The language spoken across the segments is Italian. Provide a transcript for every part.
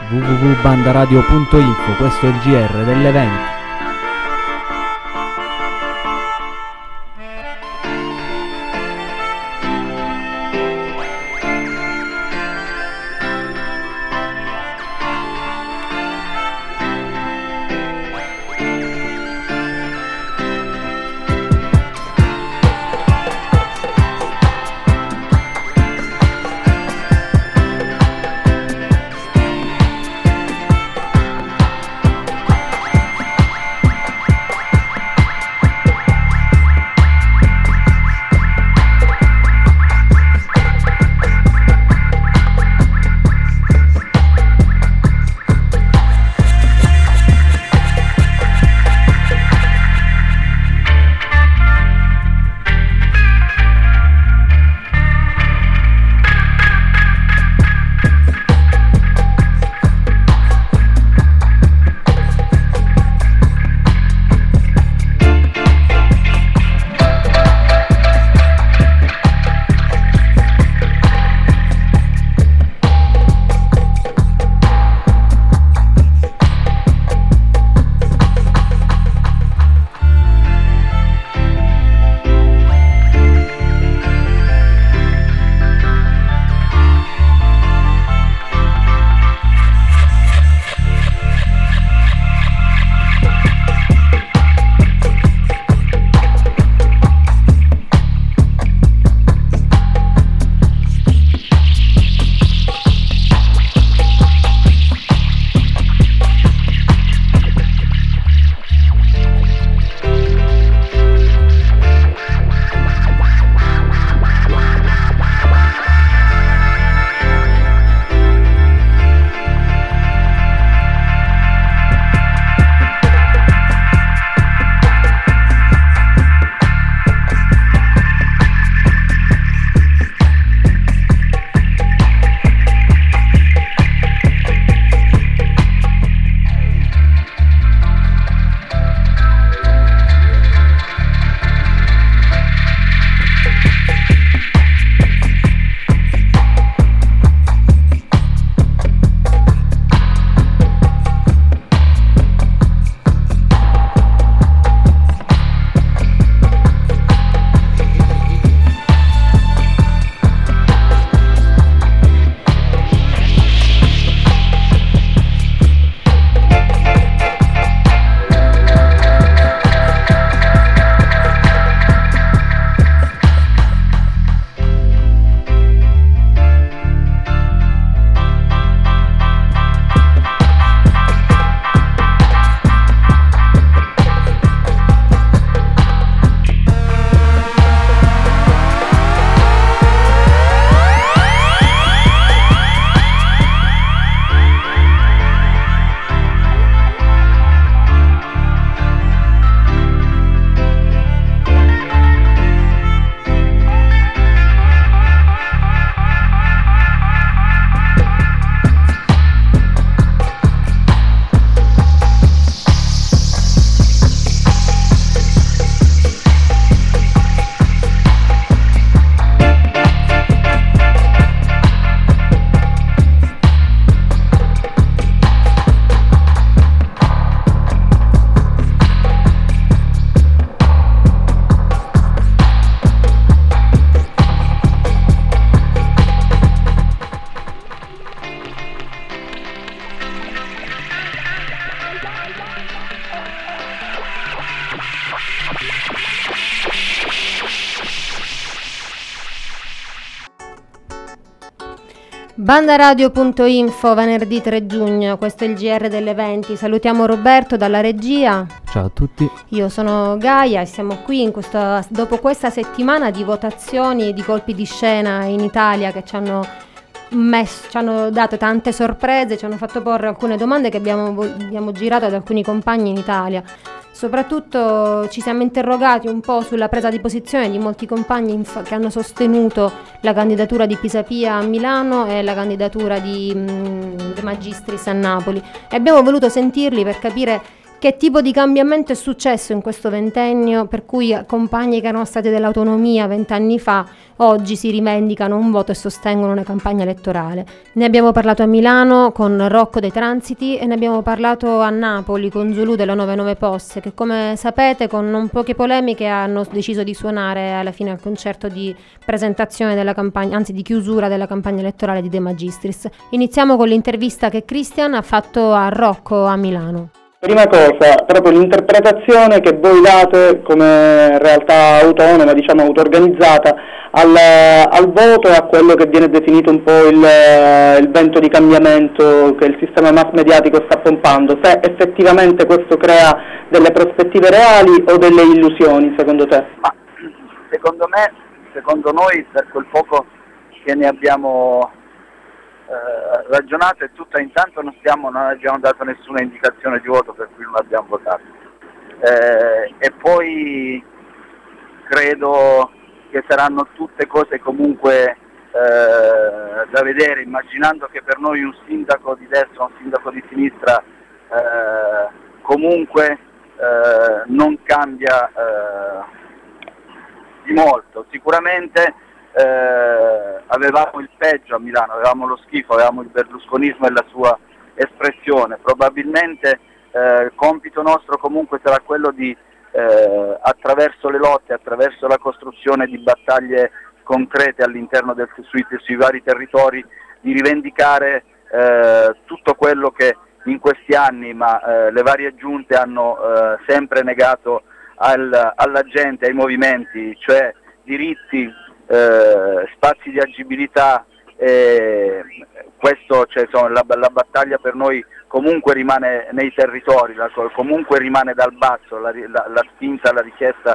www.bandaradio.info. Questo è il GR delle 20. Bandaradio.info, venerdì 3 giugno, questo è il GR delle 20. Salutiamo Roberto dalla regia. Ciao a tutti. Io sono Gaia e siamo qui dopo questa settimana di votazioni di colpi di scena in Italia che ci hanno dato tante sorprese, ci hanno fatto porre alcune domande che abbiamo girato ad alcuni compagni in Italia. Soprattutto ci siamo interrogati un po' sulla presa di posizione di molti compagni che hanno sostenuto la candidatura di Pisapia a Milano e la candidatura di De Magistris a Napoli, e abbiamo voluto sentirli per capire Che tipo di cambiamento è successo in questo ventennio per cui compagni che erano stati dell'autonomia 20 anni fa oggi si rivendicano un voto e sostengono una campagna elettorale? Ne abbiamo parlato a Milano con Rocco dei Transiti e ne abbiamo parlato a Napoli con Zulu della 99 Posse, che come sapete con non poche polemiche hanno deciso di suonare alla fine al concerto di presentazione della campagna, anzi di chiusura della campagna elettorale di De Magistris. Iniziamo con l'intervista che Christian ha fatto a Rocco a Milano. Prima cosa, proprio l'interpretazione che voi date come realtà autonoma, diciamo auto-organizzata, al voto e a quello che viene definito un po' il vento di cambiamento che il sistema mass mediatico sta pompando, se effettivamente questo crea delle prospettive reali o delle illusioni, secondo te? Ma secondo noi, per quel poco che ne abbiamo ragionato, è tutta, intanto non abbiamo dato nessuna indicazione di voto, per cui non abbiamo votato, e poi credo che saranno tutte cose comunque da vedere, immaginando che per noi un sindaco di destra o un sindaco di sinistra comunque non cambia di molto. Sicuramente avevamo il peggio a Milano, avevamo lo schifo, avevamo il berlusconismo e la sua espressione. Probabilmente compito nostro comunque sarà quello di attraverso le lotte, attraverso la costruzione di battaglie concrete all'interno sui vari territori, di rivendicare tutto quello che in questi anni le varie giunte hanno sempre negato alla gente, ai movimenti, cioè diritti, spazi di agibilità. Questo, cioè, la battaglia per noi comunque rimane nei territori, comunque rimane dal basso la spinta, la richiesta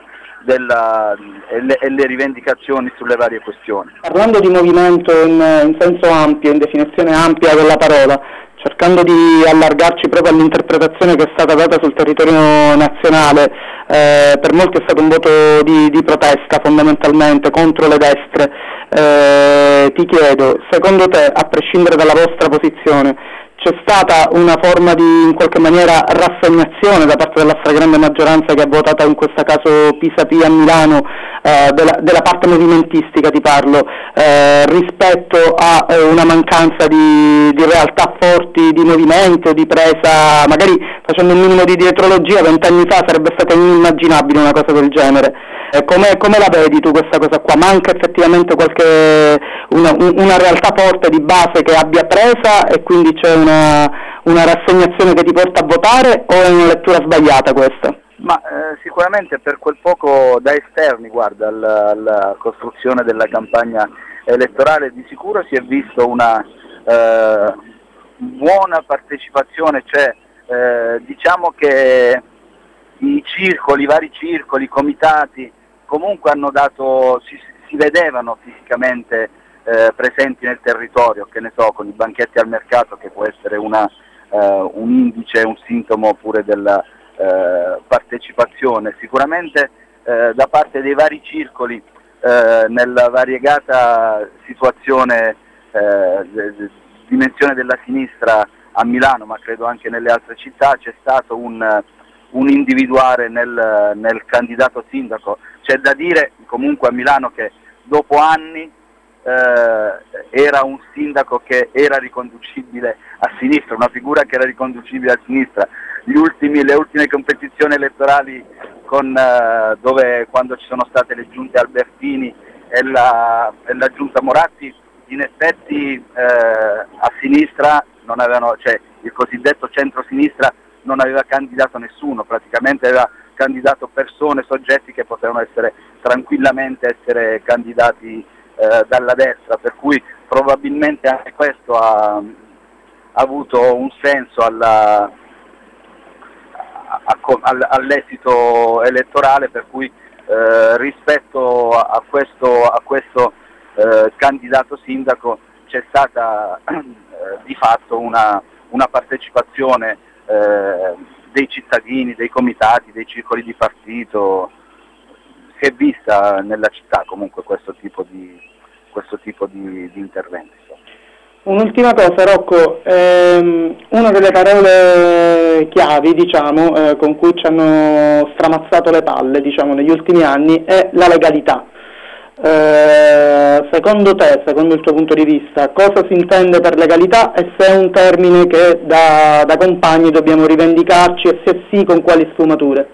e le rivendicazioni sulle varie questioni. Parlando di movimento in senso ampio, in definizione ampia della parola, cercando di allargarci proprio all'interpretazione che è stata data sul territorio nazionale, per molti è stato un voto di protesta fondamentalmente contro le destre. Ti chiedo, secondo te, a prescindere dalla vostra posizione, c'è stata una forma di, in qualche maniera, rassegnazione da parte della stragrande maggioranza che ha votato in questo caso Pisapia a Milano, della parte movimentistica ti parlo, rispetto a una mancanza di realtà forti di movimento, di presa, magari facendo un minimo di dietrologia, 20 anni fa sarebbe stata inimmaginabile una cosa del genere. Come la vedi tu questa cosa qua? Manca effettivamente una realtà forte di base che abbia presa e quindi c'è una rassegnazione che ti porta a votare, o è una lettura sbagliata questa? Ma sicuramente per quel poco da esterni, guarda, alla costruzione della campagna elettorale, di sicuro si è visto una buona partecipazione, cioè diciamo che i vari circoli, i comitati comunque hanno dato, si vedevano fisicamente presenti nel territorio, che ne so, con i banchetti al mercato, che può essere un indice, un sintomo pure della partecipazione. Sicuramente da parte dei vari circoli, nella variegata situazione, dimensione della sinistra a Milano, ma credo anche nelle altre città, c'è stato un individuare nel candidato sindaco. C'è da dire comunque a Milano che dopo anni era un sindaco che era riconducibile a sinistra, una figura che era riconducibile a sinistra. Le ultime competizioni elettorali dove quando ci sono state le giunte Albertini e la giunta Moratti, in effetti a sinistra non avevano, cioè il cosiddetto centro-sinistra non aveva candidato nessuno, praticamente aveva candidato persone, soggetti che potevano tranquillamente essere candidati dalla destra, per cui probabilmente anche questo ha avuto un senso all'esito elettorale, per cui rispetto a questo candidato sindaco c'è stata di fatto una partecipazione dei cittadini, dei comitati, dei circoli di partito. Si è vista nella città comunque questo tipo di interventi. Un'ultima cosa, Rocco, una delle parole chiavi, diciamo, con cui ci hanno stramazzato le palle, diciamo, negli ultimi anni è la legalità. Secondo te, secondo il tuo punto di vista, cosa si intende per legalità e se è un termine che da compagni dobbiamo rivendicarci e se sì, con quali sfumature?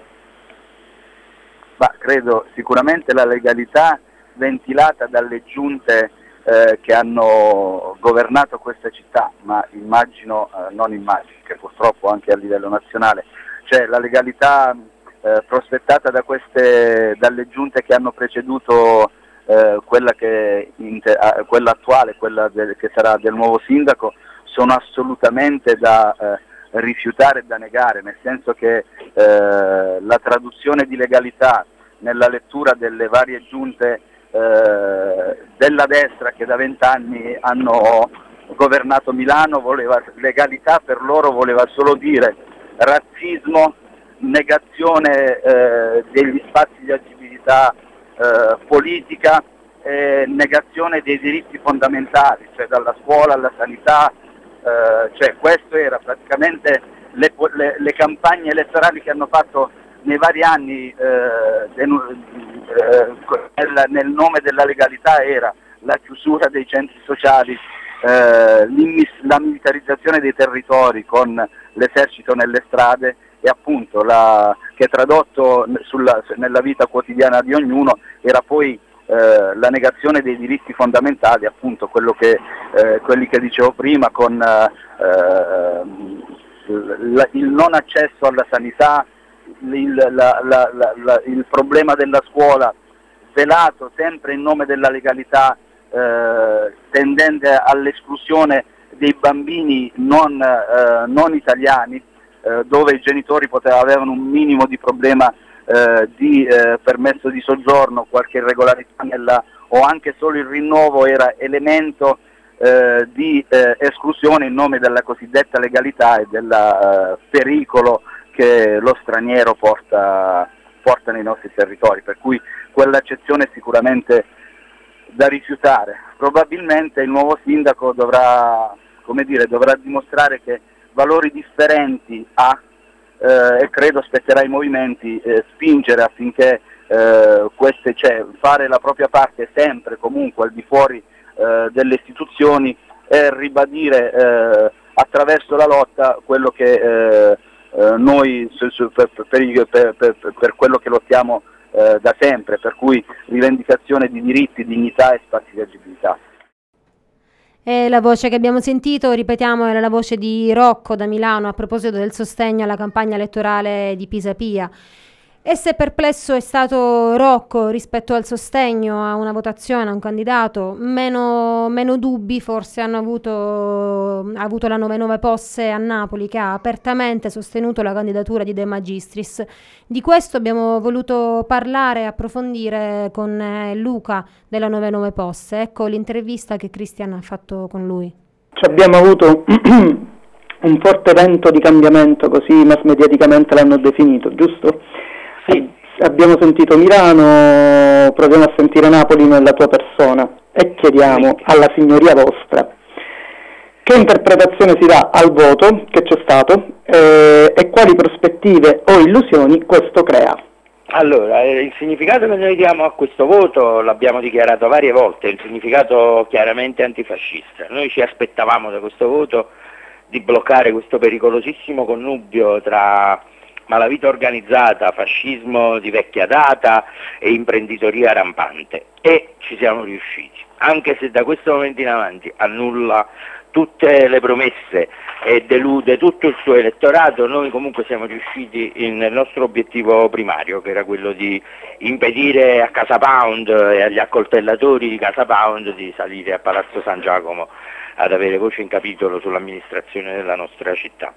Ma credo sicuramente la legalità ventilata dalle giunte che hanno governato questa città, ma non immagino, che purtroppo anche a livello nazionale, cioè la legalità prospettata dalle giunte che hanno preceduto quella attuale, che sarà del nuovo sindaco, sono assolutamente da rifiutare e da negare, nel senso che la traduzione di legalità nella lettura delle varie giunte della destra che da 20 anni hanno governato Milano, legalità per loro voleva solo dire razzismo, negazione degli spazi di agibilità politica, negazione dei diritti fondamentali, cioè dalla scuola alla sanità, cioè questo era praticamente le campagne elettorali che hanno fatto nei vari anni nel nome della legalità. Era la chiusura dei centri sociali, la militarizzazione dei territori con l'esercito nelle strade e appunto che tradotto nella vita quotidiana di ognuno era poi la negazione dei diritti fondamentali, appunto quelli che dicevo prima, con il non accesso alla sanità, il problema della scuola velato sempre in nome della legalità, tendente all'esclusione dei bambini non italiani, dove i genitori avevano un minimo di problema di permesso di soggiorno, qualche irregolarità o anche solo il rinnovo era elemento di esclusione in nome della cosiddetta legalità e del pericolo che lo straniero porta nei nostri territori, per cui quell'accezione è sicuramente da rifiutare. Probabilmente il nuovo sindaco dovrà dimostrare che valori differenti ha e credo spetterà ai movimenti spingere affinché fare la propria parte sempre comunque al di fuori delle istituzioni e ribadire attraverso la lotta quello che noi per quello che lottiamo da sempre, per cui rivendicazione di diritti, dignità e spazi di agibilità. E la voce che abbiamo sentito, ripetiamo, era la voce di Rocco da Milano a proposito del sostegno alla campagna elettorale di Pisapia. E se perplesso è stato Rocco rispetto al sostegno a una votazione, a un candidato, meno dubbi forse ha avuto la 99 Posse a Napoli, che ha apertamente sostenuto la candidatura di De Magistris. Di questo abbiamo voluto parlare e approfondire con Luca della 99 Posse. Ecco l'intervista che Cristian ha fatto con lui. Abbiamo avuto un forte vento di cambiamento, così mass mediaticamente l'hanno definito, giusto? Sì. Abbiamo sentito Milano, proviamo a sentire Napoli nella tua persona e chiediamo alla signoria vostra che interpretazione si dà al voto che c'è stato e quali prospettive o illusioni questo crea. Allora, il significato che noi diamo a questo voto l'abbiamo dichiarato varie volte, è un significato chiaramente antifascista. Noi ci aspettavamo da questo voto di bloccare questo pericolosissimo connubio tra malavita organizzata, fascismo di vecchia data e imprenditoria rampante, e ci siamo riusciti, anche se da questo momento in avanti annulla tutte le promesse e delude tutto il suo elettorato. Noi comunque siamo riusciti nel nostro obiettivo primario, che era quello di impedire a Casa Pound e agli accoltellatori di Casa Pound di salire a Palazzo San Giacomo ad avere voce in capitolo sull'amministrazione della nostra città.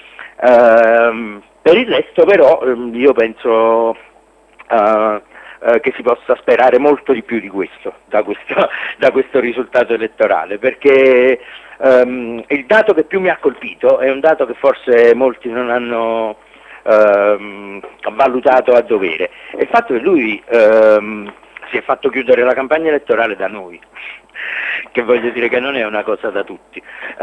Per il resto però io penso che si possa sperare molto di più di questo da questo risultato elettorale, perché il dato che più mi ha colpito è un dato che forse molti non hanno valutato a dovere, è il fatto che lui si è fatto chiudere la campagna elettorale da noi, che voglio dire che non è una cosa da tutti.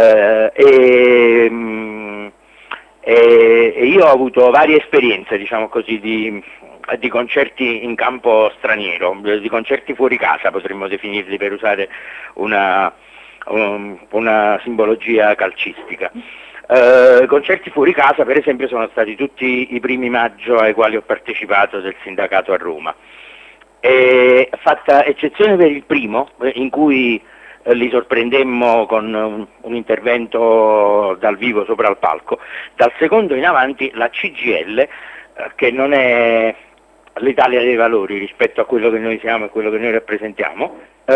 E io ho avuto varie esperienze, diciamo così, di concerti in campo straniero, di concerti fuori casa potremmo definirli, per usare una simbologia calcistica. Concerti fuori casa, per esempio, sono stati tutti i primi maggio ai quali ho partecipato del sindacato a Roma, e fatta eccezione per il primo, in cui li sorprendemmo con un intervento dal vivo sopra il palco. Dal secondo in avanti la CGIL, che non è l'Italia dei Valori rispetto a quello che noi siamo e quello che noi rappresentiamo,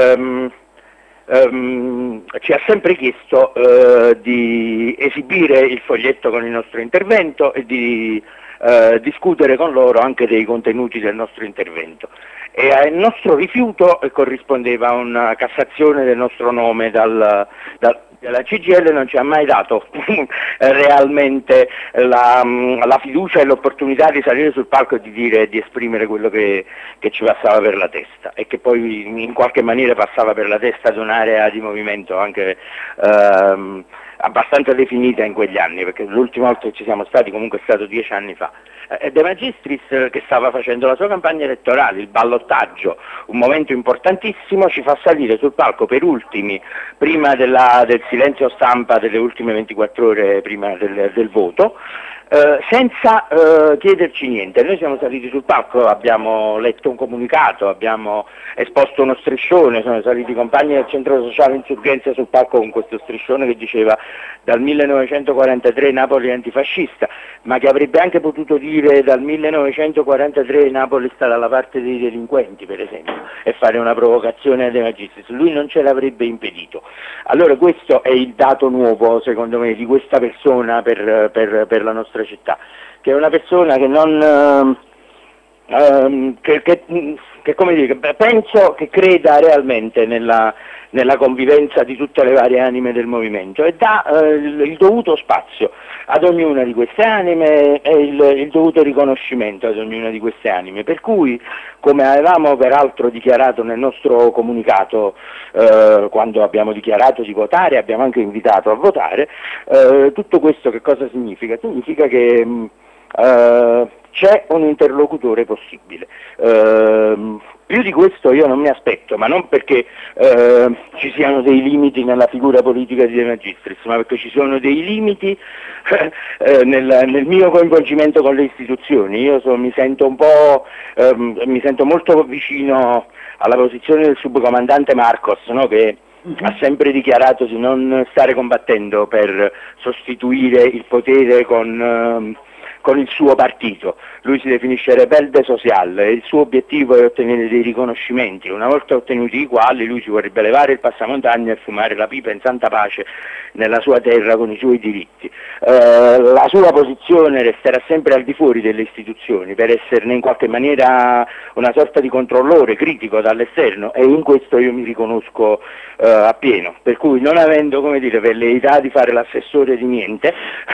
ci ha sempre chiesto di esibire il foglietto con il nostro intervento e di discutere con loro anche dei contenuti del nostro intervento, e al nostro rifiuto corrispondeva una cassazione del nostro nome dalla CGIL. Non ci ha mai dato realmente la fiducia e l'opportunità di salire sul palco e di esprimere quello che ci passava per la testa, e che poi in qualche maniera passava per la testa ad un'area di movimento anche abbastanza definita in quegli anni, perché l'ultima volta che ci siamo stati comunque è stato 10 anni fa. De Magistris, che stava facendo la sua campagna elettorale, il ballottaggio, un momento importantissimo, ci fa salire sul palco per ultimi, prima del silenzio stampa delle ultime 24 ore prima del voto, senza chiederci niente. Noi siamo saliti sul palco, abbiamo letto un comunicato, abbiamo esposto uno striscione, sono saliti i compagni del Centro Sociale Insurgenza sul palco con questo striscione che diceva dal 1943 Napoli è antifascista, ma che avrebbe anche potuto dire dal 1943 Napoli sta dalla parte dei delinquenti, per esempio, e fare una provocazione a De Magistris. Lui non ce l'avrebbe impedito. Allora questo è il dato nuovo, secondo me, di questa persona per la nostra città, che è una persona che non che come dire, penso che creda realmente nella convivenza di tutte le varie anime del movimento, e dà il dovuto spazio ad ognuna di queste anime e il dovuto riconoscimento ad ognuna di queste anime, per cui, come avevamo peraltro dichiarato nel nostro comunicato, quando abbiamo dichiarato di votare, abbiamo anche invitato a votare, tutto questo che cosa significa? Significa che c'è un interlocutore possibile. Più di questo io non mi aspetto, ma non perché ci siano dei limiti nella figura politica di De Magistris, ma perché ci sono dei limiti nel mio coinvolgimento con le istituzioni. Io mi sento molto vicino alla posizione del subcomandante Marcos, no? Che ha sempre dichiarato di non stare combattendo per sostituire il potere con il suo partito. Lui si definisce rebelde social e il suo obiettivo è ottenere dei riconoscimenti. Una volta ottenuti i quali lui si vorrebbe levare il passamontagna e fumare la pipa in santa pace nella sua terra con i suoi diritti. La sua posizione resterà sempre al di fuori delle istituzioni per esserne in qualche maniera una sorta di controllore critico dall'esterno, e in questo io mi riconosco appieno, per cui non avendo, come dire, velleità di fare l'assessore di niente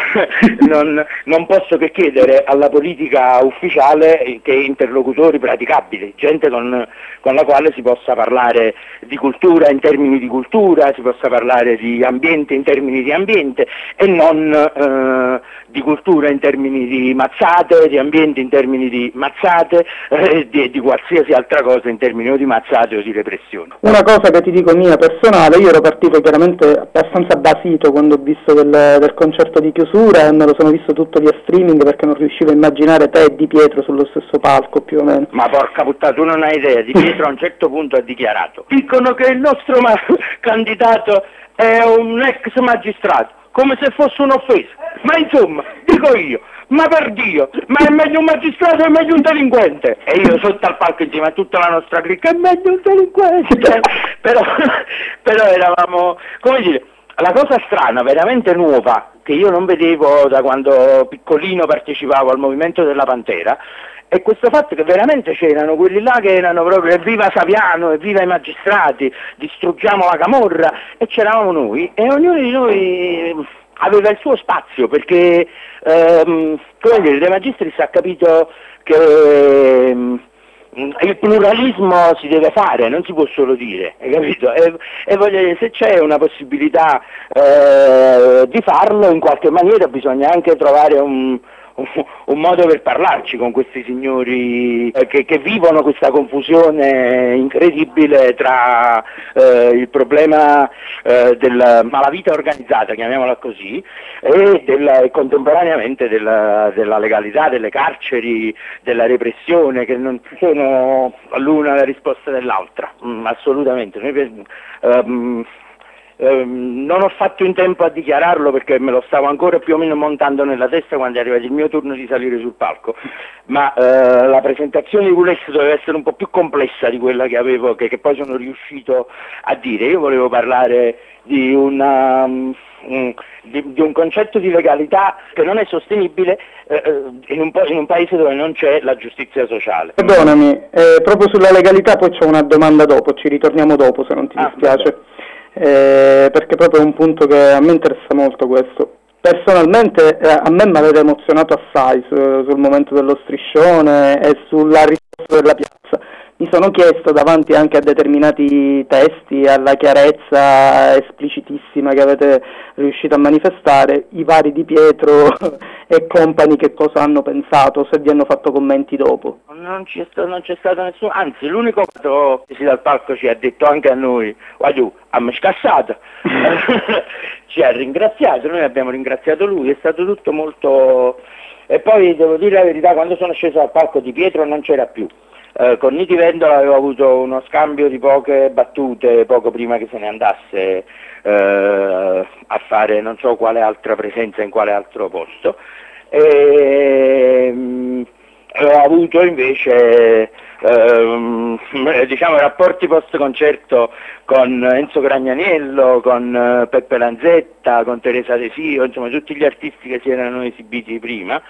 non posso che chiedere alla politica ufficiale che interlocutori praticabili, gente con la quale si possa parlare di cultura in termini di cultura, si possa parlare di ambiente in termini di ambiente, e non di cultura in termini di mazzate, di ambiente in termini di mazzate, di qualsiasi altra cosa in termini o di mazzate o di repressione. Una cosa che ti dico mia personale, io ero partito chiaramente abbastanza basito quando ho visto del concerto di chiusura, e me lo sono visto tutto via streaming perché non riuscivo a immaginare te e Di Pietro sullo stesso palco più o meno. Ma porca puttana, tu non hai idea, Di Pietro a un certo punto ha dichiarato: dicono che il nostro candidato è un ex magistrato, come se fosse un'offesa, ma insomma, dico io, ma per Dio, ma è meglio un magistrato o è meglio un delinquente? E io sotto al palco insieme a tutta la nostra clicca: è meglio un delinquente. però eravamo, come dire, la cosa strana, veramente nuova, che io non vedevo da quando piccolino partecipavo al movimento della Pantera, è questo fatto che veramente c'erano quelli là che erano proprio evviva Saviano, evviva i magistrati, distruggiamo la camorra, e c'eravamo noi, e ognuno di noi aveva il suo spazio, perché come dire, De Magistris ha capito che io il pluralismo si deve fare, non si può solo dire, hai capito? E voglio dire, se c'è una possibilità di farlo, in qualche maniera bisogna anche trovare un modo per parlarci con questi signori che vivono questa confusione incredibile tra il problema della malavita organizzata, chiamiamola così, e contemporaneamente della legalità, delle carceri, della repressione, che non sono l'una la risposta dell'altra, assolutamente. Non ho fatto in tempo a dichiararlo perché me lo stavo ancora più o meno montando nella testa quando è arrivato il mio turno di salire sul palco, ma la presentazione di Pulex doveva essere un po' più complessa di quella che avevo, che poi sono riuscito a dire. Io volevo parlare di un concetto di legalità che non è sostenibile in un paese dove non c'è la giustizia sociale. Perdonami, proprio sulla legalità poi c'ho una domanda dopo, ci ritorniamo dopo se non ti dispiace. Perché proprio è un punto che a me interessa molto questo. Personalmente a me mi avete emozionato assai sul momento dello striscione e sulla risposta della piazza. Mi sono chiesto davanti anche a determinati testi, alla chiarezza esplicitissima che avete riuscito a manifestare, i vari Di Pietro e compagni che cosa hanno pensato, se vi hanno fatto commenti dopo. Non c'è stato nessuno, anzi l'unico che si dal palco ci ha detto anche a noi, guarda, abbiamo scassato, ci ha ringraziato, noi abbiamo ringraziato lui, è stato tutto molto... E poi devo dire la verità, quando sono sceso dal palco Di Pietro non c'era più. Con Niti Vendola avevo avuto uno scambio di poche battute poco prima che se ne andasse a fare non so quale altra presenza in quale altro posto, e ho avuto invece diciamo rapporti post concerto con Enzo Gragnaniello, con Peppe Lanzetta, con Teresa De Sio, insomma tutti gli artisti che si erano esibiti prima,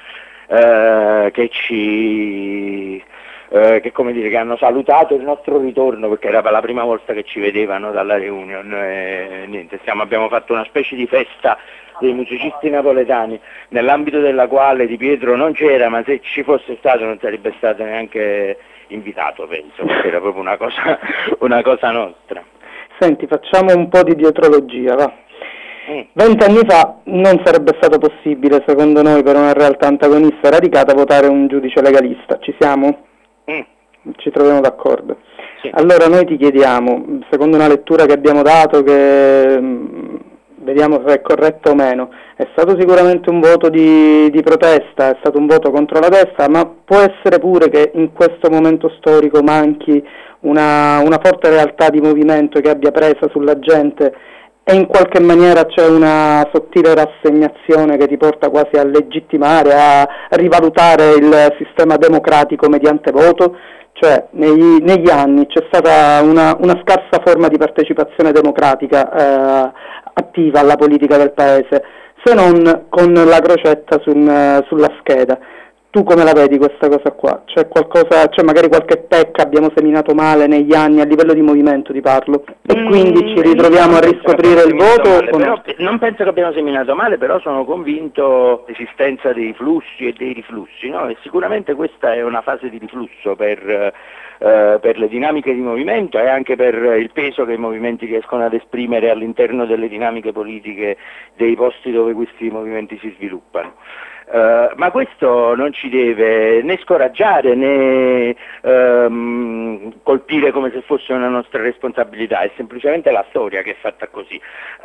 che come dire, che hanno salutato il nostro ritorno perché era per la prima volta che ci vedevano dalla reunion, e niente, abbiamo fatto una specie di festa dei musicisti napoletani, nell'ambito della quale Di Pietro non c'era, ma se ci fosse stato non sarebbe stato neanche invitato, penso, perché era proprio una cosa nostra. Senti, facciamo un po' di dietrologia, va. 20 anni fa non sarebbe stato possibile, secondo noi, per una realtà antagonista radicata, votare un giudice legalista. Ci siamo? Ci troviamo d'accordo. Sì. Allora noi ti chiediamo, secondo una lettura che abbiamo dato, che vediamo se è corretto o meno, è stato sicuramente un voto di protesta, è stato un voto contro la destra, ma può essere pure che in questo momento storico manchi una forte realtà di movimento che abbia presa sulla gente e in qualche maniera c'è una sottile rassegnazione che ti porta quasi a legittimare, a rivalutare il sistema democratico mediante voto? Cioè negli anni c'è stata una scarsa forma di partecipazione democratica attiva alla politica del paese, se non con la crocetta sulla scheda. Tu come la vedi questa cosa qua? C'è qualcosa, c'è magari qualche pecca abbiamo seminato male negli anni a livello di movimento, ti parlo, e quindi ci ritroviamo a riscoprire il voto? Male, non penso che abbiamo seminato male, però sono convinto dell'esistenza dei flussi e dei riflussi, no? E sicuramente questa è una fase di riflusso per le dinamiche di movimento e anche per il peso che i movimenti riescono ad esprimere all'interno delle dinamiche politiche dei posti dove questi movimenti si sviluppano. Ma questo non ci deve né scoraggiare né colpire come se fosse una nostra responsabilità, è semplicemente la storia che è fatta così.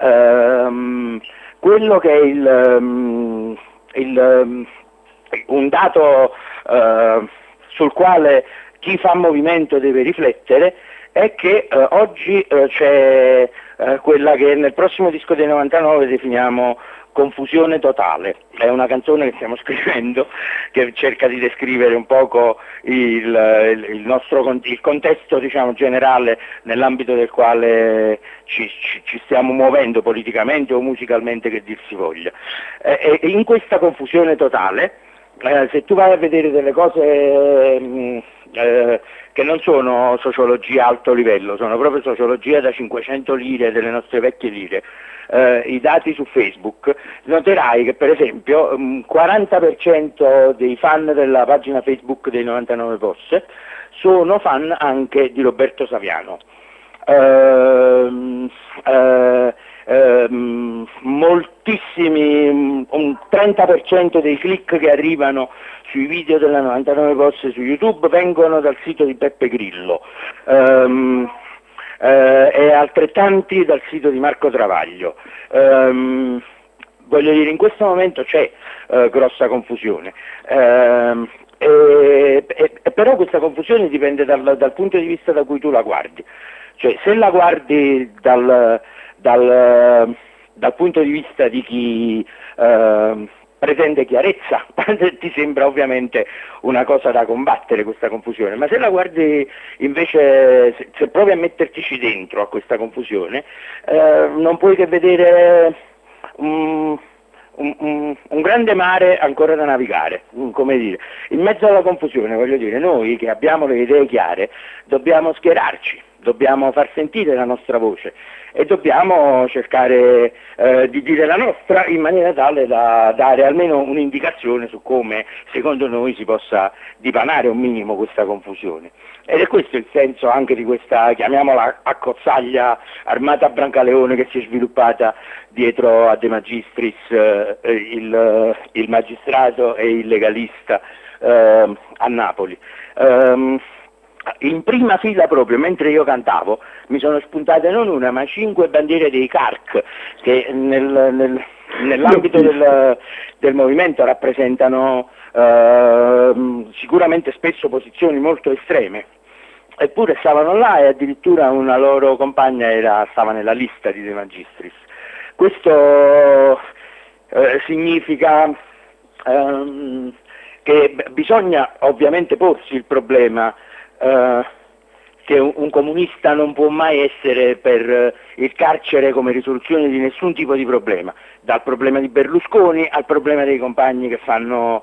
Quello che è un dato sul quale chi fa movimento deve riflettere è che oggi c'è quella che nel prossimo disco dei 99 definiamo confusione totale. È una canzone che stiamo scrivendo che cerca di descrivere un poco il contesto, diciamo, generale nell'ambito del quale ci stiamo muovendo politicamente o musicalmente, che dir si voglia. E in questa confusione totale se tu vai a vedere delle cose che non sono sociologia alto livello, sono proprio sociologia da 500 lire, delle nostre vecchie lire, i dati su Facebook, noterai che per esempio 40% dei fan della pagina Facebook dei 99 Posse sono fan anche di Roberto Saviano. Moltissimi, un 30% dei click che arrivano sui video della 99 Posse su YouTube vengono dal sito di Beppe Grillo, e altrettanti dal sito di Marco Travaglio. Voglio dire, in questo momento c'è grossa confusione, però questa confusione dipende dal punto di vista da cui tu la guardi. Cioè, se la guardi dal punto di vista di chi pretende chiarezza, ti sembra ovviamente una cosa da combattere questa confusione, ma se la guardi invece, se provi a mettertici dentro a questa confusione, non puoi che vedere un grande mare ancora da navigare, come dire, in mezzo alla confusione. Voglio dire, noi che abbiamo le idee chiare dobbiamo schierarci, dobbiamo far sentire la nostra voce e dobbiamo cercare di dire la nostra in maniera tale da dare almeno un'indicazione su come secondo noi si possa dipanare un minimo questa confusione. Ed è questo il senso anche di questa, chiamiamola, accozzaglia armata Brancaleone che si è sviluppata dietro a De Magistris, il magistrato e il legalista a Napoli. In prima fila, proprio mentre io cantavo, mi sono spuntate non una ma 5 bandiere dei CARC che nell'ambito del movimento rappresentano sicuramente spesso posizioni molto estreme, eppure stavano là e addirittura una loro compagna stava nella lista di De Magistris. Questo significa che bisogna ovviamente porsi il problema che un comunista non può mai essere per il carcere come risoluzione di nessun tipo di problema, dal problema di Berlusconi al problema dei compagni che fanno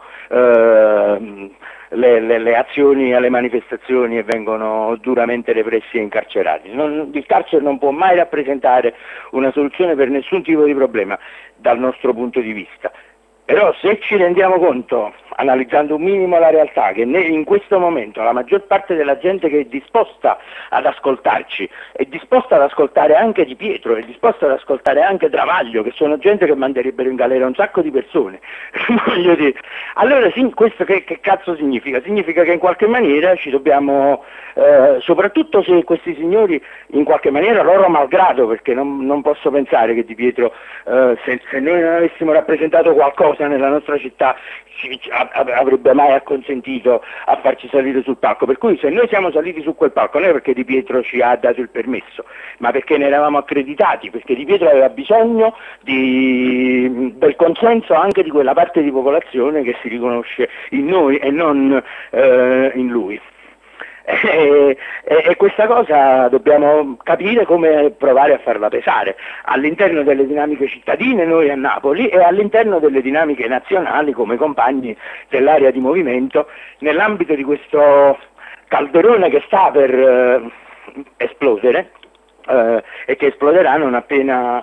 le azioni alle manifestazioni e vengono duramente repressi e incarcerati. Il carcere non può mai rappresentare una soluzione per nessun tipo di problema dal nostro punto di vista. Però se ci rendiamo conto, analizzando un minimo la realtà, che in questo momento la maggior parte della gente che è disposta ad ascoltarci, è disposta ad ascoltare anche Di Pietro, è disposta ad ascoltare anche Travaglio, che sono gente che manderebbero in galera un sacco di persone, voglio dire, allora sì, questo che cazzo significa? Significa che in qualche maniera ci dobbiamo, soprattutto se questi signori in qualche maniera loro malgrado, perché non posso pensare che Di Pietro, se noi non avessimo rappresentato qualcosa nella nostra città avrebbe mai acconsentito a farci salire sul palco, per cui se noi siamo saliti su quel palco non è perché Di Pietro ci ha dato il permesso, ma perché ne eravamo accreditati, perché Di Pietro aveva bisogno del consenso anche di quella parte di popolazione che si riconosce in noi e non in lui. E questa cosa dobbiamo capire come provare a farla pesare all'interno delle dinamiche cittadine, noi a Napoli, e all'interno delle dinamiche nazionali come compagni dell'area di movimento, nell'ambito di questo calderone che sta per esplodere e che esploderà non appena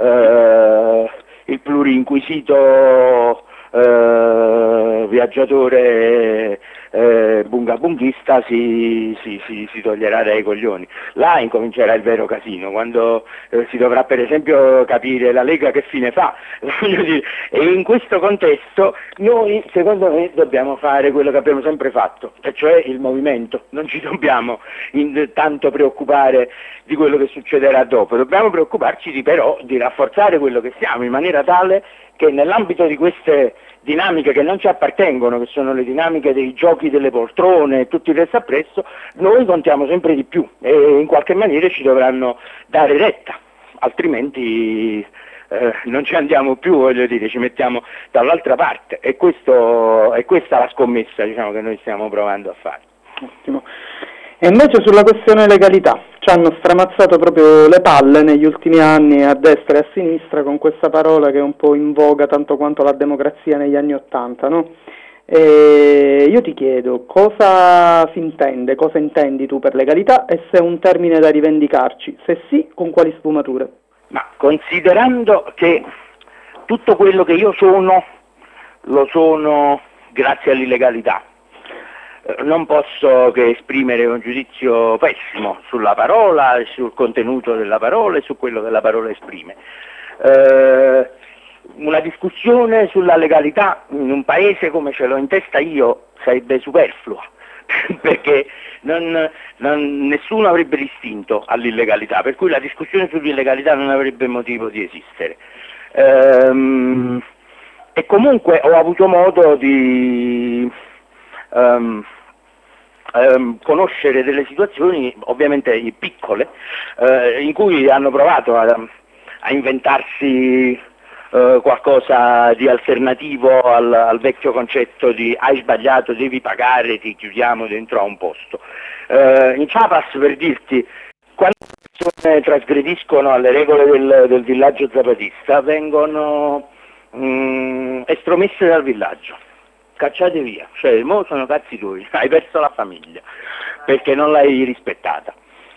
il pluriinquisito viaggiatore bunghista si toglierà dai coglioni. Là incomincerà il vero casino, quando si dovrà per esempio capire la Lega che fine fa. E in questo contesto noi, secondo me, dobbiamo fare quello che abbiamo sempre fatto, e cioè il movimento. Non ci dobbiamo tanto preoccupare di quello che succederà dopo, dobbiamo preoccuparci però di rafforzare quello che siamo, in maniera tale che nell'ambito di queste dinamiche che non ci appartengono, che sono le dinamiche dei giochi delle poltrone e tutto il resto appresso, noi contiamo sempre di più e in qualche maniera ci dovranno dare retta, altrimenti non ci andiamo più, voglio dire, ci mettiamo dall'altra parte, e questa è la scommessa, diciamo, che noi stiamo provando a fare. Ottimo. E invece sulla questione legalità, ci hanno stramazzato proprio le palle negli ultimi anni a destra e a sinistra con questa parola che è un po' in voga tanto quanto la democrazia negli anni '80, no? E io ti chiedo cosa intendi tu per legalità e se è un termine da rivendicarci, se sì, con quali sfumature? Ma considerando che tutto quello che io sono, lo sono grazie all'illegalità, non posso che esprimere un giudizio pessimo sulla parola, sul contenuto della parola e su quello che la parola esprime. Una discussione sulla legalità in un paese come ce l'ho in testa io sarebbe superflua, perché nessuno avrebbe distinto all'illegalità, per cui la discussione sull'illegalità non avrebbe motivo di esistere. E comunque ho avuto modo di conoscere delle situazioni ovviamente piccole in cui hanno provato a inventarsi qualcosa di alternativo al vecchio concetto di hai sbagliato, devi pagare, ti chiudiamo dentro a un posto. In Chiapas, per dirti, quando le persone trasgrediscono alle regole del villaggio zapatista vengono estromesse dal villaggio, cacciate via, cioè mo sono cazzi tuoi, hai perso la famiglia perché non l'hai rispettata.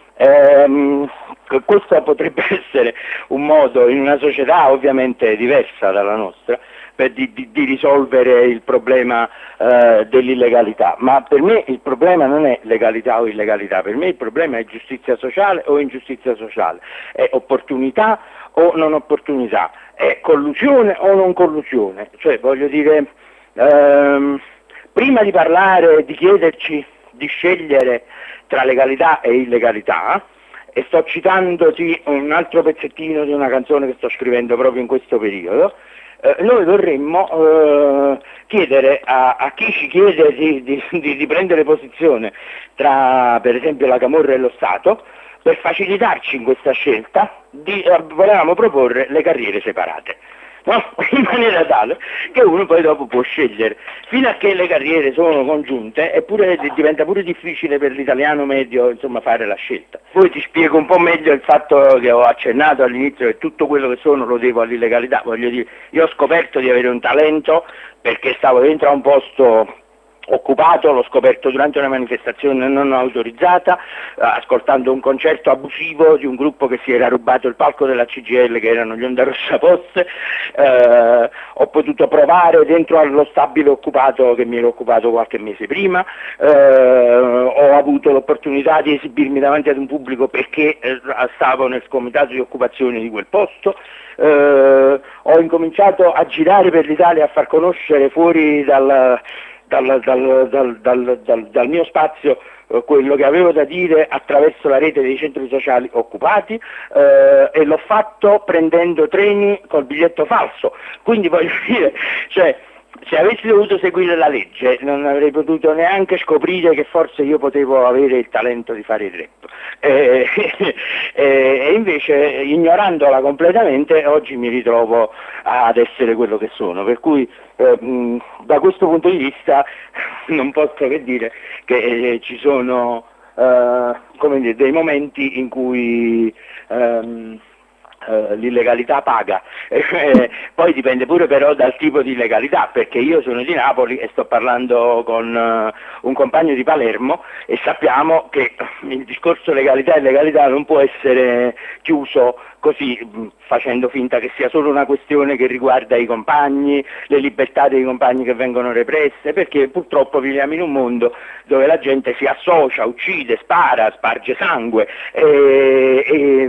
Questo potrebbe essere un modo in una società ovviamente diversa dalla nostra di risolvere il problema dell'illegalità, ma per me il problema non è legalità o illegalità, per me il problema è giustizia sociale o ingiustizia sociale, è opportunità o non opportunità, è collusione o non collusione, cioè voglio dire, prima di parlare, di chiederci di scegliere tra legalità e illegalità, e sto citandoti un altro pezzettino di una canzone che sto scrivendo proprio in questo periodo, noi vorremmo chiedere a chi ci chiede di prendere posizione tra per esempio la Camorra e lo Stato, per facilitarci in questa scelta, volevamo proporre le carriere separate. No? In maniera tale che uno poi dopo può scegliere. Fino a che le carriere sono congiunte diventa pure difficile per l'italiano medio, insomma, fare la scelta. Poi ti spiego un po' meglio il fatto che ho accennato all'inizio, che tutto quello che sono lo devo all'illegalità. Voglio dire, io ho scoperto di avere un talento perché stavo dentro a un posto occupato, l'ho scoperto durante una manifestazione non autorizzata, ascoltando un concerto abusivo di un gruppo che si era rubato il palco della CGIL, che erano gli Onda Rossa Post. Ho potuto provare dentro allo stabile occupato che mi ero occupato qualche mese prima, ho avuto l'opportunità di esibirmi davanti ad un pubblico perché stavo nel comitato di occupazione di quel posto. Ho incominciato a girare per l'Italia, a far conoscere fuori dal mio spazio quello che avevo da dire attraverso la rete dei centri sociali occupati, e l'ho fatto prendendo treni col biglietto falso, quindi voglio dire, cioè, se avessi dovuto seguire la legge non avrei potuto neanche scoprire che forse io potevo avere il talento di fare il rap, e invece, ignorandola completamente, oggi mi ritrovo ad essere quello che sono, per cui da questo punto di vista non posso che dire che ci sono come dire, dei momenti in cui l'illegalità paga, poi dipende pure però dal tipo di illegalità, perché io sono di Napoli e sto parlando con un compagno di Palermo e sappiamo che il discorso legalità e illegalità non può essere chiuso così, facendo finta che sia solo una questione che riguarda i compagni, le libertà dei compagni che vengono represse, perché purtroppo viviamo in un mondo dove la gente si associa, uccide, spara, sparge sangue e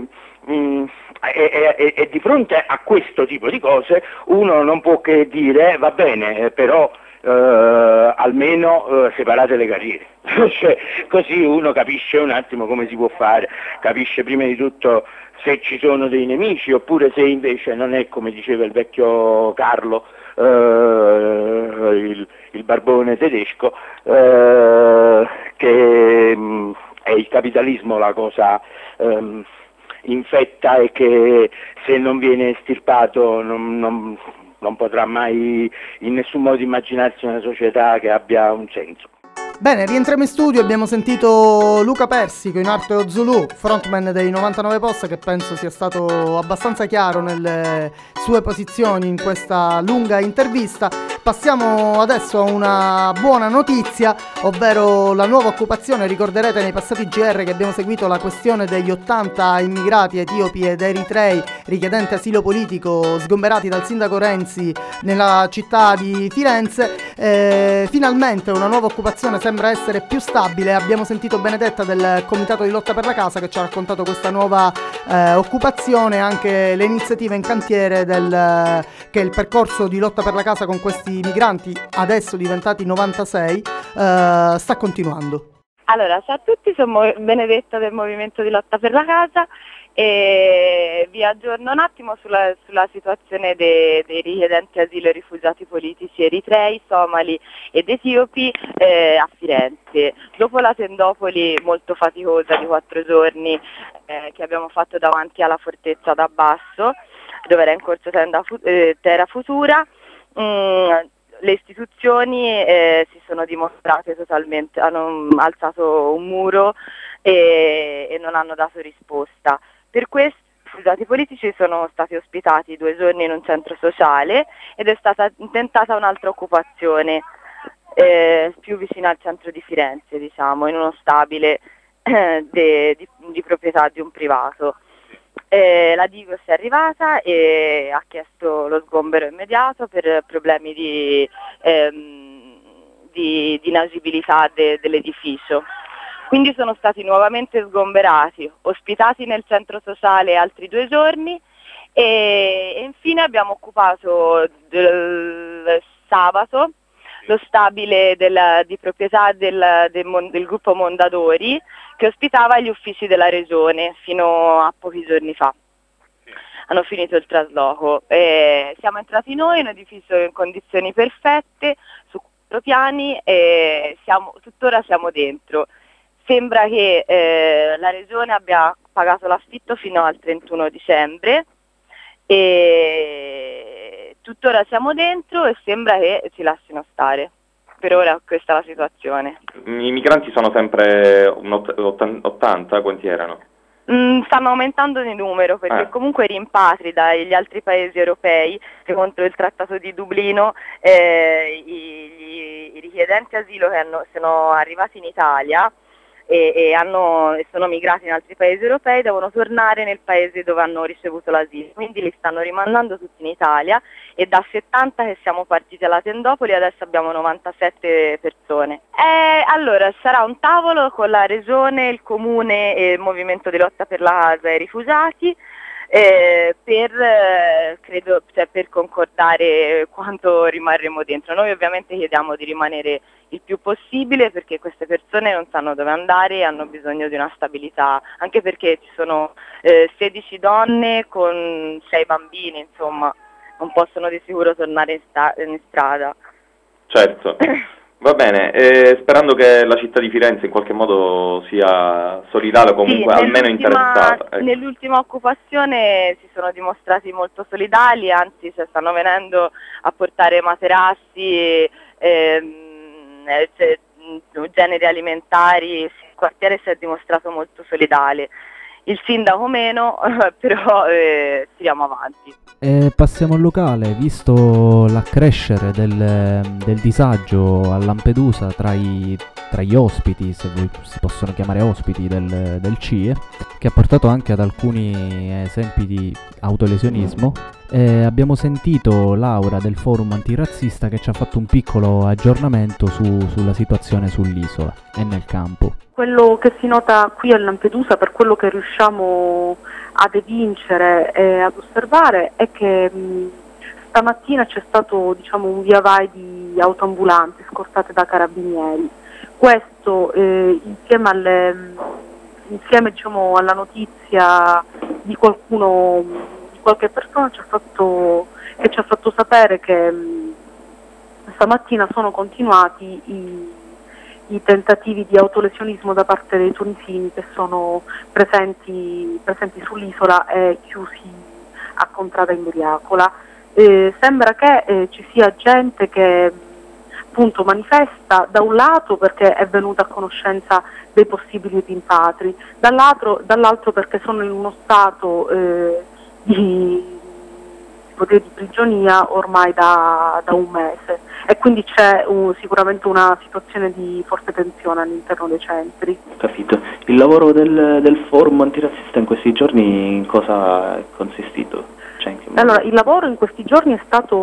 di fronte a questo tipo di cose uno non può che dire va bene, però almeno separate le carriere. Cioè, così uno capisce un attimo come si può fare, capisce prima di tutto se ci sono dei nemici oppure se invece non è come diceva il vecchio Carlo, il barbone tedesco, che è il capitalismo la cosa infetta e che se non viene estirpato non potrà mai in nessun modo immaginarsi una società che abbia un senso. Bene, rientriamo in studio, abbiamo sentito Luca Persico in arte Zulu, frontman dei 99 Post, che penso sia stato abbastanza chiaro nelle sue posizioni in questa lunga intervista. Passiamo adesso a una buona notizia, ovvero la nuova occupazione. Ricorderete nei passati GR che abbiamo seguito la questione degli 80 immigrati etiopi ed eritrei richiedenti asilo politico sgomberati dal sindaco Renzi nella città di Firenze. Finalmente una nuova occupazione sembra essere più stabile. Abbiamo sentito Benedetta del Comitato di Lotta per la Casa che ci ha raccontato questa nuova occupazione, anche le iniziative in cantiere che il percorso di lotta per la casa con questi migranti, adesso diventati 96, sta continuando. Allora, ciao a tutti, sono Benedetta del Movimento di Lotta per la Casa e vi aggiorno un attimo sulla situazione dei richiedenti asilo e rifugiati politici eritrei, somali ed etiopi a Firenze. Dopo la tendopoli molto faticosa di 4 giorni che abbiamo fatto davanti alla fortezza d'Abbasso, dove era in corso Terra Futura, le istituzioni si sono dimostrate totalmente, hanno alzato un muro e non hanno dato risposta. Per questo i rifugiati politici sono stati ospitati 2 giorni in un centro sociale ed è stata intentata un'altra occupazione più vicina al centro di Firenze, diciamo, in uno stabile di proprietà di un privato. La Digos è arrivata e ha chiesto lo sgombero immediato per problemi di inagibilità dell'edificio. Quindi sono stati nuovamente sgomberati, ospitati nel centro sociale altri 2 giorni e infine abbiamo occupato sabato lo stabile di proprietà del gruppo Mondadori che ospitava gli uffici della regione fino a pochi giorni fa. Hanno finito il trasloco. Siamo entrati noi in un edificio in condizioni perfette, su 4 piani, e tuttora siamo dentro. Sembra che la regione abbia pagato l'affitto fino al 31 dicembre e tuttora siamo dentro e sembra che ci lasciano stare. Per ora questa è la situazione. I migranti sono sempre 80, quanti erano? Stanno aumentando di numero perché comunque rimpatri dagli altri paesi europei, secondo il Trattato di Dublino, i richiedenti asilo che sono arrivati in Italia e sono migrati in altri paesi europei devono tornare nel paese dove hanno ricevuto l'asilo, quindi li stanno rimandando tutti in Italia e da 70 che siamo partiti alla tendopoli adesso abbiamo 97 persone. Allora sarà un tavolo con la regione, il comune e il movimento di lotta per la casa e i rifugiati per concordare quanto rimarremo dentro. Noi ovviamente chiediamo di rimanere il più possibile perché queste persone non sanno dove andare e hanno bisogno di una stabilità, anche perché ci sono 16 donne con 6 bambini, insomma, non possono di sicuro tornare in strada. Certo. Va bene, sperando che la città di Firenze in qualche modo sia solidale o comunque almeno interessata. Ecco. Nell'ultima occupazione si sono dimostrati molto solidali, anzi stanno venendo a portare materassi, generi alimentari, il quartiere si è dimostrato molto solidale. Il sindaco meno, però tiriamo avanti. Passiamo al locale, visto l'accrescere del disagio a Lampedusa tra gli ospiti, se si possono chiamare ospiti del CIE, che ha portato anche ad alcuni esempi di autolesionismo. Abbiamo sentito Laura del forum antirazzista che ci ha fatto un piccolo aggiornamento sulla situazione sull'isola e nel campo. Quello che si nota qui a Lampedusa, per quello che riusciamo ad evincere e ad osservare, è che stamattina c'è stato un via vai di autoambulanti scortate da carabinieri. Questo insieme alla notizia di qualche persona che ci ha fatto sapere che stamattina sono continuati i tentativi di autolesionismo da parte dei tunisini che sono presenti sull'isola e chiusi a Contrada Imbriacola. Sembra che ci sia gente che appunto manifesta da un lato perché è venuta a conoscenza dei possibili rimpatri, dall'altro perché sono in uno stato di ipotesi di prigionia ormai da un mese, e quindi c'è sicuramente una situazione di forte tensione all'interno dei centri. Capito. Il lavoro del forum antirazzista in questi giorni in cosa è consistito? Allora, il lavoro in questi giorni è stato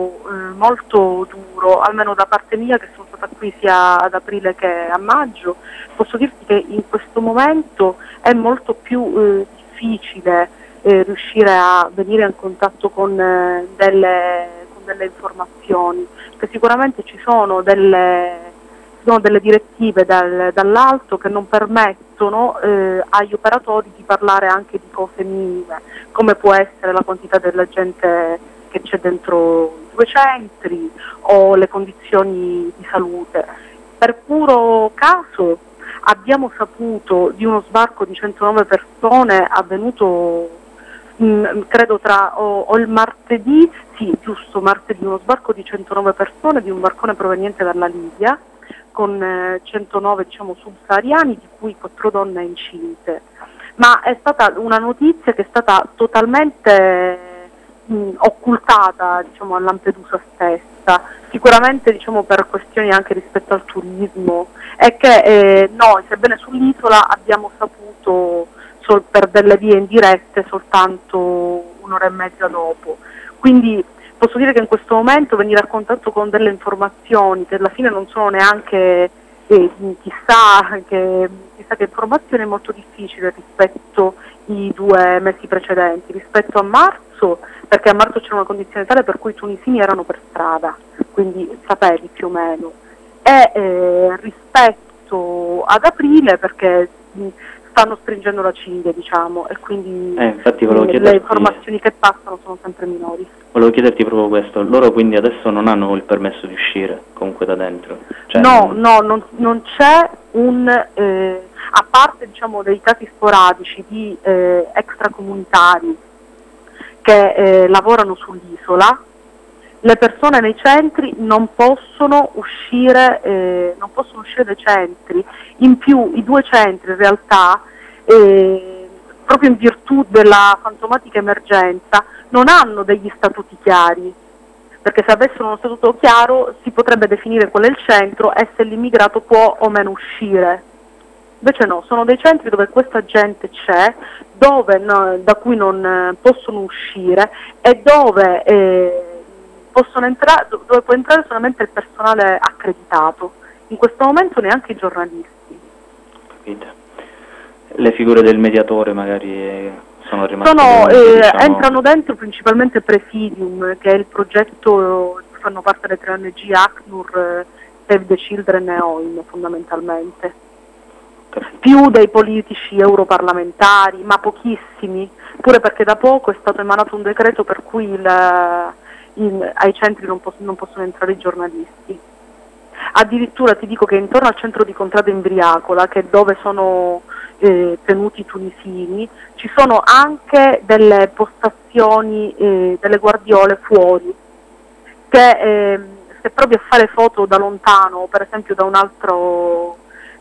molto duro, almeno da parte mia, che sono stata qui sia ad aprile che a maggio. Posso dirti che in questo momento è molto più difficile riuscire a venire in contatto con delle informazioni, che sicuramente ci sono delle direttive dall'alto che non permettono agli operatori di parlare anche di cose minime, come può essere la quantità della gente che c'è dentro i 2 centri o le condizioni di salute. Per puro caso abbiamo saputo di uno sbarco di 109 persone avvenuto credo o il martedì, uno sbarco di 109 persone di un barcone proveniente dalla Libia, con 109 subsahariani, di cui 4 donne incinte. Ma è stata una notizia che è stata totalmente occultata a Lampedusa stessa, sicuramente per questioni anche rispetto al turismo, e che noi, sebbene sull'isola, abbiamo saputo per delle vie indirette soltanto 1 ora e mezza dopo. Quindi posso dire che in questo momento venire a contatto con delle informazioni che alla fine non sono neanche chissà che informazioni è molto difficile rispetto ai 2 mesi precedenti, rispetto a marzo, perché a marzo c'era una condizione tale per cui i tunisini erano per strada, quindi sapevi più o meno, e rispetto ad aprile perché stanno stringendo la cinghia, e quindi le informazioni che passano sono sempre minori. Volevo chiederti proprio questo, loro quindi adesso non hanno il permesso di uscire comunque da dentro? Non c'è a parte dei casi sporadici di extracomunitari che lavorano sull'isola, le persone nei centri non possono uscire dai centri. In più i 2 centri in realtà, proprio in virtù della fantomatica emergenza, non hanno degli statuti chiari, perché se avessero uno statuto chiaro si potrebbe definire qual è il centro e se l'immigrato può o meno uscire. Invece no, sono dei centri dove questa gente c'è, da cui non possono uscire e dove dove può entrare solamente il personale accreditato. In questo momento neanche i giornalisti. Capite. Le figure del mediatore magari sono rimaste entrano dentro principalmente Presidium, che è il progetto di cui fanno parte le 3 ONG ACNUR, Save the Children e OIM fondamentalmente. Più dei politici europarlamentari, ma pochissimi, pure perché da poco è stato emanato un decreto per cui ai centri non possono entrare i giornalisti. Addirittura ti dico che intorno al centro di Contrada Imbriacola, che è dove sono tenuti i tunisini, ci sono anche delle postazioni, delle guardiole fuori, che se provi a fare foto da lontano, per esempio da un altro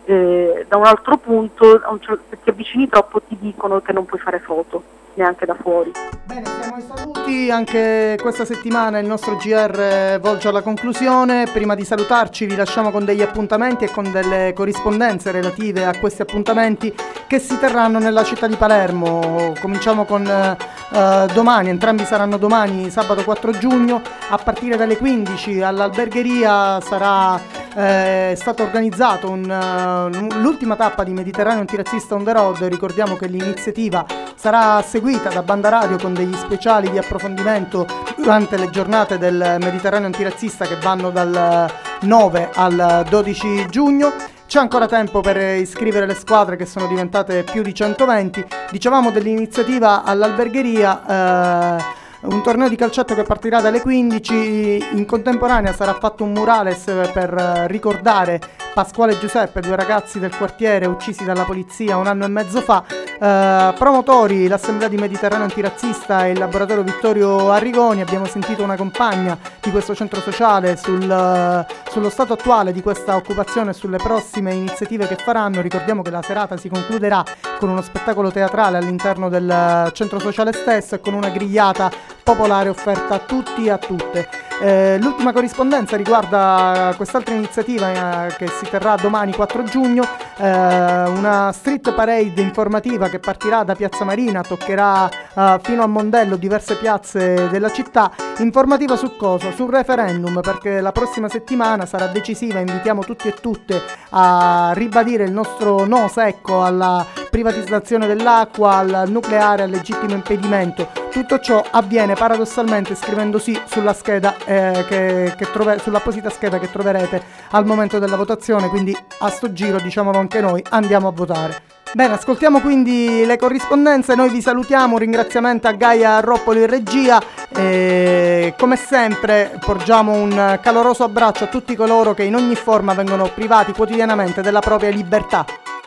punto, se ti avvicini troppo ti dicono che non puoi fare foto neanche da fuori. Bene, siamo ai saluti, anche questa settimana il nostro GR volge alla conclusione. Prima di salutarci vi lasciamo con degli appuntamenti e con delle corrispondenze relative a questi appuntamenti che si terranno nella città di Palermo. Cominciamo con domani, entrambi saranno domani, sabato 4 giugno, a partire dalle 15 all'Albergheria sarà stato organizzato l'ultima tappa di Mediterraneo Antirazzista on the road. Ricordiamo che l'iniziativa sarà seguita da Banda Radio con degli speciali di approfondimento durante le giornate del Mediterraneo Antirazzista che vanno dal 9 al 12 giugno. C'è ancora tempo per iscrivere le squadre, che sono diventate più di 120. Dicevamo dell'iniziativa all'Albergheria, un torneo di calcetto che partirà dalle 15. In contemporanea sarà fatto un murales per ricordare Pasquale e Giuseppe, 2 ragazzi del quartiere uccisi dalla polizia 1 anno e mezzo fa. Promotori l'Assemblea di Mediterraneo Antirazzista e il Laboratorio Vittorio Arrigoni. Abbiamo sentito una compagna di questo centro sociale sullo stato attuale di questa occupazione e sulle prossime iniziative che faranno. Ricordiamo che la serata si concluderà con uno spettacolo teatrale all'interno del centro sociale stesso e con una grigliata popolare offerta a tutti e a tutte. L'ultima corrispondenza riguarda quest'altra iniziativa che si terrà domani 4 giugno, una street parade informativa che partirà da Piazza Marina, toccherà fino a Mondello diverse piazze della città. Informativa su cosa? Sul referendum, perché la prossima settimana sarà decisiva. Invitiamo tutti e tutte a ribadire il nostro no secco alla privatizzazione dell'acqua, al nucleare, al legittimo impedimento. Tutto ciò avviene paradossalmente scrivendo sì sulla scheda sull'apposita scheda che troverete al momento della votazione, quindi a sto giro, diciamolo anche noi, andiamo a votare. Bene, ascoltiamo quindi le corrispondenze, noi vi salutiamo, un ringraziamento a Gaia Roppoli in regia e come sempre porgiamo un caloroso abbraccio a tutti coloro che in ogni forma vengono privati quotidianamente della propria libertà.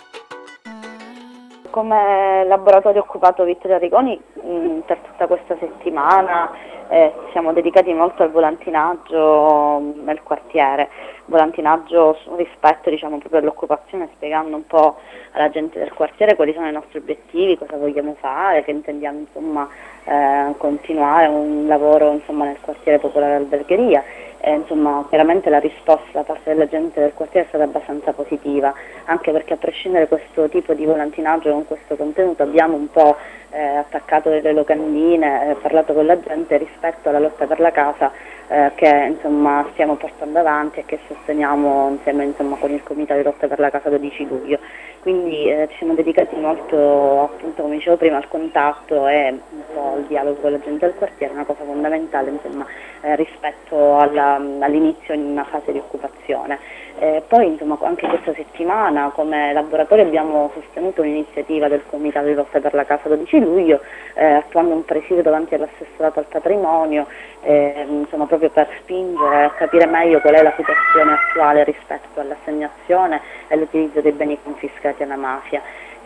Come laboratorio occupato Vittorio Arrigoni per tutta questa settimana siamo dedicati molto al volantinaggio nel quartiere, volantinaggio rispetto proprio all'occupazione, spiegando un po' alla gente del quartiere quali sono i nostri obiettivi, cosa vogliamo fare, che intendiamo continuare un lavoro nel quartiere popolare Albergheria. Chiaramente la risposta da parte della gente del quartiere è stata abbastanza positiva, anche perché a prescindere da questo tipo di volantinaggio con questo contenuto abbiamo un po' attaccato delle locandine, parlato con la gente rispetto alla lotta per la casa che stiamo portando avanti e che sosteniamo insieme con il Comitato di Lotta per la Casa 12 luglio. Quindi ci siamo dedicati molto, appunto, come dicevo prima, al contatto e un po' al dialogo con la gente del quartiere, una cosa fondamentale rispetto all'inizio in una fase di occupazione. Poi anche questa settimana come laboratorio abbiamo sostenuto un'iniziativa del Comitato di Lotta per la Casa 12 luglio, attuando un presidio davanti all'assessorato al patrimonio, proprio per spingere a capire meglio qual è la situazione attuale rispetto all'assegnazione e all'utilizzo dei beni confiscati alla mafia.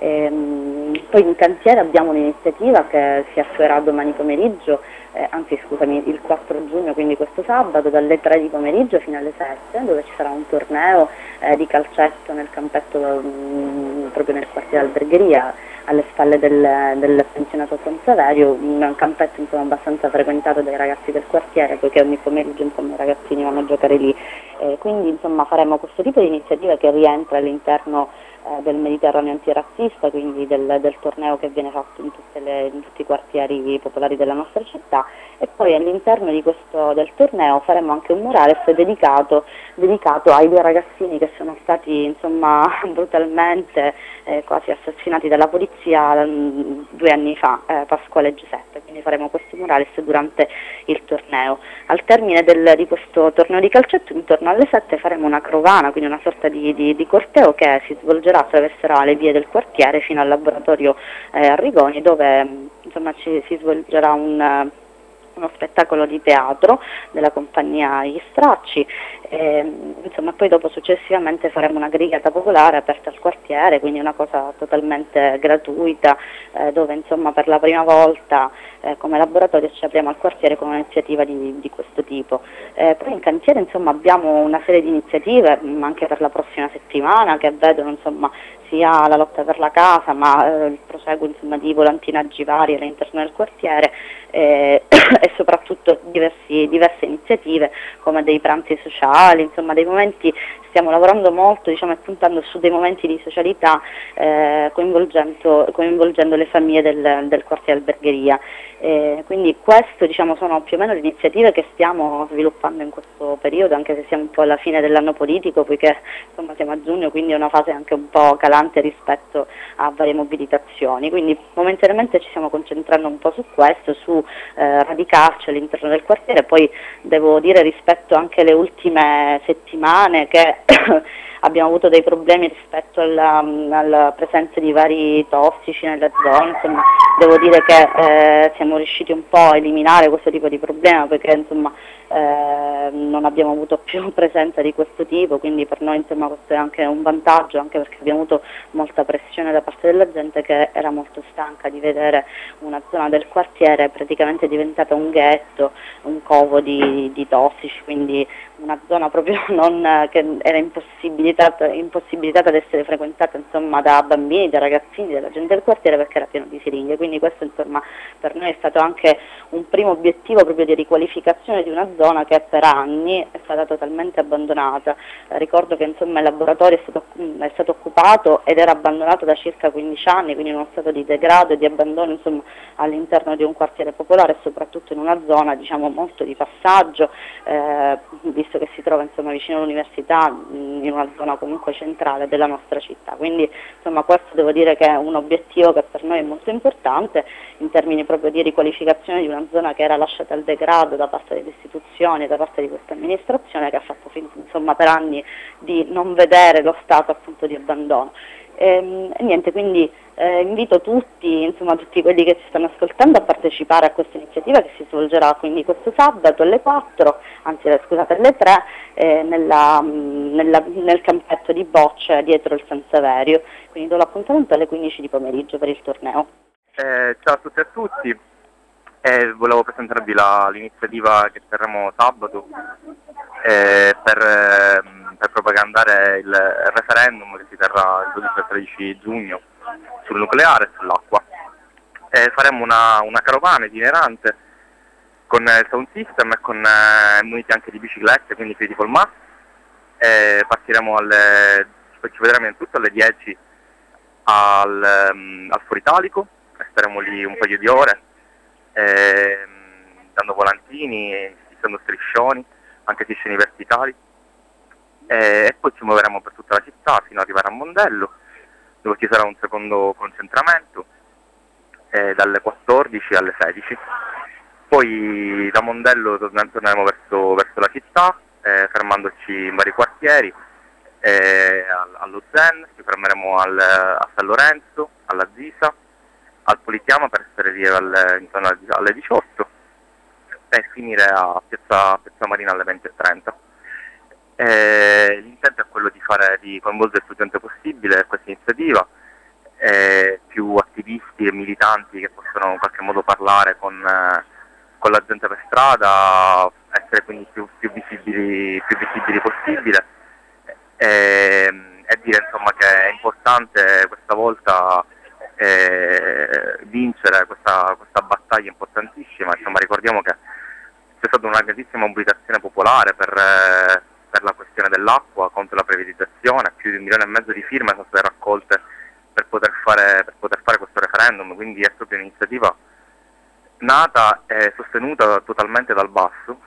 Poi in cantiere abbiamo un'iniziativa che si attuerà domani pomeriggio, il 4 giugno, quindi questo sabato, dalle 3 di pomeriggio fino alle 7, dove ci sarà un torneo di calcetto nel campetto proprio nel quartiere Albergheria, alle spalle del pensionato San Saverio, un campetto abbastanza frequentato dai ragazzi del quartiere, poiché ogni pomeriggio i ragazzini vanno a giocare lì. Quindi faremo questo tipo di iniziativa che rientra all'interno del Mediterraneo Antirazzista, quindi del torneo che viene fatto in tutti i quartieri popolari della nostra città, e poi all'interno del torneo faremo anche un murales dedicato ai 2 ragazzini che sono stati brutalmente quasi assassinati dalla polizia 2 anni fa, Pasquale e Giuseppe. Quindi faremo questi murales durante il torneo. Al termine di questo torneo di calcetto, intorno alle 7 faremo una carovana, quindi una sorta di corteo che si svolgerà, attraverserà le vie del quartiere fino al laboratorio Arrigoni, dove si svolgerà uno spettacolo di teatro della compagnia Gli Stracci, poi dopo successivamente faremo una grigata popolare aperta al quartiere, quindi una cosa totalmente gratuita, dove per la prima volta come laboratorio ci apriamo al quartiere con un'iniziativa di questo tipo. Poi in cantiere abbiamo una serie di iniziative anche per la prossima settimana che vedono sia la lotta per la casa, ma il proseguo di volantinaggi vari all'interno del quartiere e soprattutto diverse iniziative come dei pranzi sociali, dei momenti. Stiamo lavorando molto e puntando su dei momenti di socialità coinvolgendo le famiglie del quartiere Albergheria. Quindi questo sono più o meno le iniziative che stiamo sviluppando in questo periodo, anche se siamo un po' alla fine dell'anno politico, poiché siamo a giugno, quindi è una fase anche un po' calante rispetto a varie mobilitazioni. Quindi momentaneamente ci stiamo concentrando un po' su questo, su radicarci all'interno del quartiere. Poi devo dire, rispetto anche alle ultime settimane, che abbiamo avuto dei problemi rispetto alla presenza di vari tossici nella zona, devo dire che siamo riusciti un po' a eliminare questo tipo di problema, perché insomma non abbiamo avuto più presenza di questo tipo, quindi per noi insomma questo è anche un vantaggio, anche perché abbiamo avuto molta pressione da parte della gente che era molto stanca di vedere una zona del quartiere praticamente diventata un ghetto, un covo di tossici, quindi una zona proprio che era impossibilitata ad essere frequentata insomma da bambini, da ragazzini, dalla gente del quartiere, perché era pieno di siringhe. Quindi questo insomma per noi è stato anche un primo obiettivo proprio di riqualificazione di una zona che per anni è stata totalmente abbandonata. Ricordo che insomma il laboratorio è stato occupato ed era abbandonato da circa 15 anni, quindi in uno stato di degrado e di abbandono insomma all'interno di un quartiere popolare e soprattutto in una zona diciamo molto di passaggio, visto che si trova insomma vicino all'università, in una zona comunque centrale della nostra città. Quindi insomma questo devo dire che è un obiettivo che per noi è molto importante in termini proprio di riqualificazione di una zona che era lasciata al degrado da parte delle istituzioni e da parte di questa amministrazione, che ha fatto finta insomma per anni di non vedere lo stato appunto di abbandono. E niente, quindi invito tutti, insomma tutti quelli che ci stanno ascoltando a partecipare a questa iniziativa che si svolgerà quindi questo sabato alle 4, anzi scusate alle 3, nel campetto di Bocce dietro il San Saverio, quindi do l'appuntamento alle 15 di pomeriggio per il torneo. Ciao a tutti e a tutti, volevo presentarvi l'iniziativa che terremo sabato per propagandare il referendum che si terrà il 12 e 13 giugno sul nucleare e sull'acqua. Faremo una carovana itinerante con il sound system e con muniti anche di biciclette, quindi critical mass. Partiremo ci vedremo innanzitutto alle 10 al Foro Italico, staremo lì un paio di ore dando volantini, fissando striscioni, anche striscioni verticali, e poi ci muoveremo per tutta la città fino ad arrivare a Mondello, dove ci sarà un secondo concentramento dalle 14 alle 16. Poi da Mondello torneremo verso la città, fermandoci in vari quartieri, allo Zen, ci fermeremo a San Lorenzo, alla Zisa, al Politeama per essere lì intorno alle 18 e finire a Piazza Marina alle 20:30. L'intento è quello di coinvolgere più gente possibile in questa iniziativa, più attivisti e militanti che possono in qualche modo parlare con la gente per strada, essere quindi più visibili possibile, e dire insomma che è importante questa volta vincere questa battaglia importantissima. Insomma, ricordiamo che c'è stata una grandissima mobilitazione popolare per la questione dell'acqua contro la privatizzazione, più di 1,5 milioni di firme sono state raccolte per poter fare questo referendum, quindi è proprio un'iniziativa nata e sostenuta totalmente dal basso,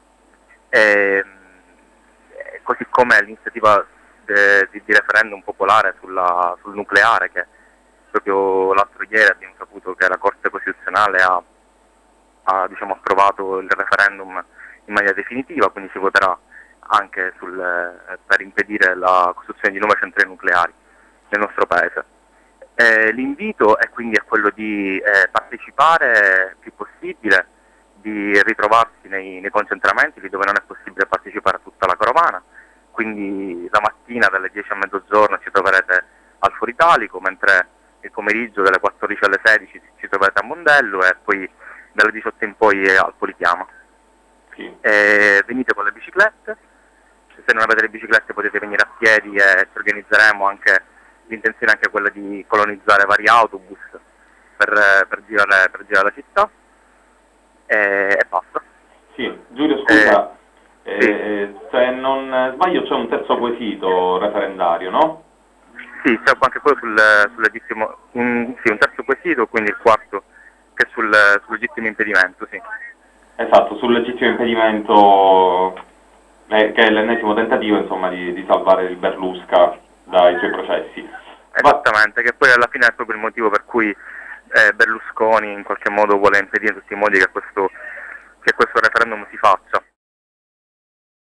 così come l'iniziativa di referendum popolare sul nucleare, che proprio l'altro ieri abbiamo saputo che la Corte Costituzionale ha approvato il referendum in maniera definitiva, quindi si voterà anche per impedire la costruzione di nuove centrali nucleari nel nostro paese. L'invito è quindi quello di partecipare più possibile, di ritrovarsi nei concentramenti lì dove non è possibile partecipare a tutta la carovana, quindi la mattina dalle 10 a mezzogiorno ci troverete al Foro Italico, mentre il pomeriggio dalle 14 alle 16 ci troverete a Mondello e poi dalle 18 in poi al Politeama. Sì. Venite con le biciclette, se non avete le biciclette potete venire a piedi e ci organizzeremo anche, l'intenzione è anche quella di colonizzare vari autobus per girare la città e basta. Sì, Giulio scusa, se non sbaglio c'è un terzo quesito referendario, no? Sì, c'è anche quello sul legittimo, un terzo quesito, quindi il quarto che è sul legittimo impedimento, sì. Esatto, sul legittimo impedimento, che è l'ennesimo tentativo insomma di salvare il Berlusca dai suoi processi. Esattamente, che poi alla fine è proprio il motivo per cui Berlusconi in qualche modo vuole impedire in tutti i modi che questo referendum si faccia.